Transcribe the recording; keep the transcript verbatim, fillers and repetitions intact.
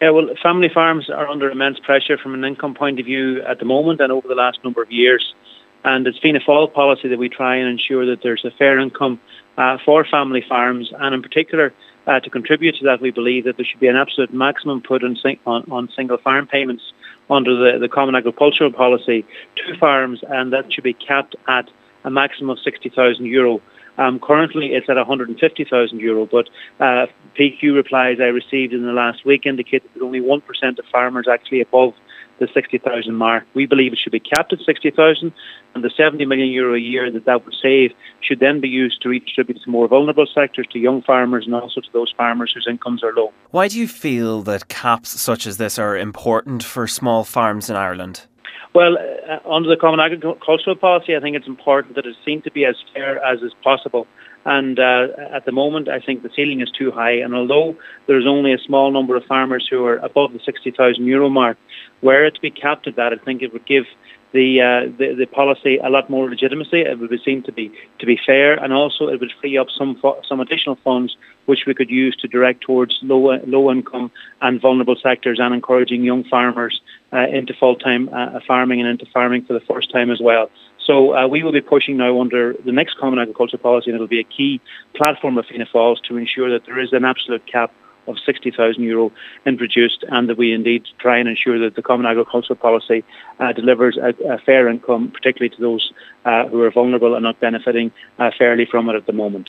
Yeah, well, family farms are under immense pressure from an income point of view at the moment and over the last number of years. And it's Fianna Fáil policy that we try and ensure that there's a fair income uh, for family farms, and in particular, uh, to contribute to that, we believe that there should be an absolute maximum put on, sing- on, on single farm payments under the, the Common Agricultural Policy to farms, and that should be capped at a maximum of sixty thousand euro. Um, currently, it's at one hundred fifty thousand euro, but uh, P Q replies I received in the last week indicated that only one percent of farmers actually above the sixty thousand mark. We believe it should be capped at sixty thousand, and the seventy million euro a year that that would save should then be used to redistribute to more vulnerable sectors, to young farmers, and also to those farmers whose incomes are low. Why do you feel that caps such as this are important for small farms in Ireland? Well, uh, under the Common Agricultural Policy, I think it's important that it's seen to be as fair as is possible. And uh, at the moment, I think the ceiling is too high. And although there's only a small number of farmers who are above the sixty thousand euro mark, were it to be capped at that, I think it would give the, uh, the the policy a lot more legitimacy. It would be seen to be to be fair, and also it would free up some some additional funds which we could use to direct towards low low income and vulnerable sectors, and encouraging young farmers uh, into full time uh, farming and into farming for the first time as well. So uh, we will be pushing now under the next Common Agricultural Policy, and it will be a key platform of Fianna Fáil's to ensure that there is an absolute cap of sixty thousand euro introduced, and that we indeed try and ensure that the Common Agricultural Policy uh, delivers a, a fair income, particularly to those uh, who are vulnerable and not benefiting uh, fairly from it at the moment.